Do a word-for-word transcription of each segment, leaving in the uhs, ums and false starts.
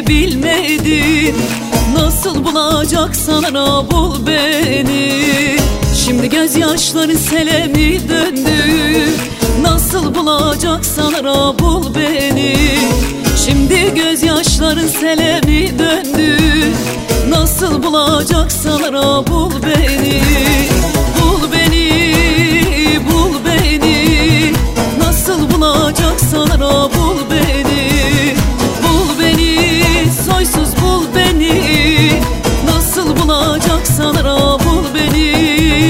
sevmeyi bilmedin. Nasıl bulacaksan ara bul beni. Şimdi gözyaşların sele mi döndü? Nasıl bulacaksan ara bul beni. Şimdi gözyaşların sele mi döndü? Nasıl bulacaksan ara bul beni. Bul beni, bul beni. Nasıl bulacaksan ara bul beni. Bul beni, soysuz bul beni. Nasıl bulacaksan ara bul beni.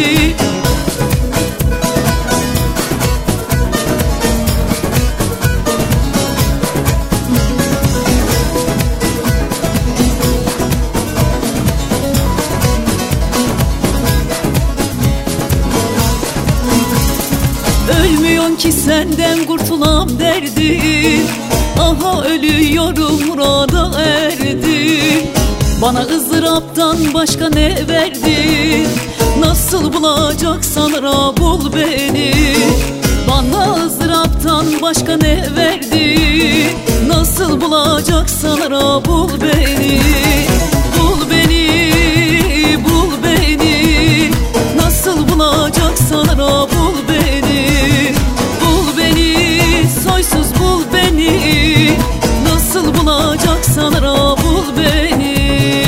Ölmüyorsun ki senden kurtulam derdim. Aha ölüyorum murada erdim. Bana ızdıraptan başka ne verdin? Nasıl bulacaksan ara bul beni. Bana ızdıraptan başka ne verdin? Nasıl bulacaksan ara bul beni. Bul beni, bul beni. Nasıl bulacaksan ara bul beni. Bul beni, soysuz bul beni. Nasıl bulacaksan ara bul beni.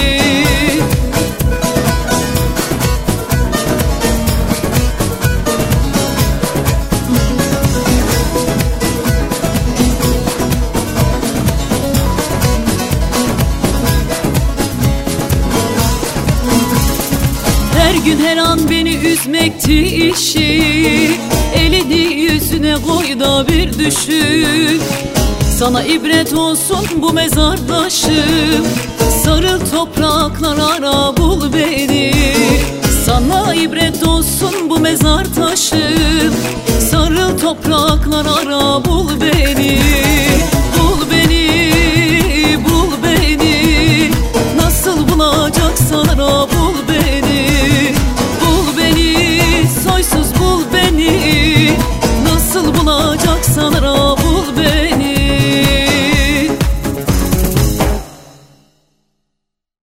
Her gün her an beni üzmekti işi. Elini yüzüne koy da bir düşün. Sana ibret olsun bu mezardaşım. Sarıl topraklar ara bul beni. Sana ibret olsun bu mezar taşım. Sarıl topraklar ara bul beni.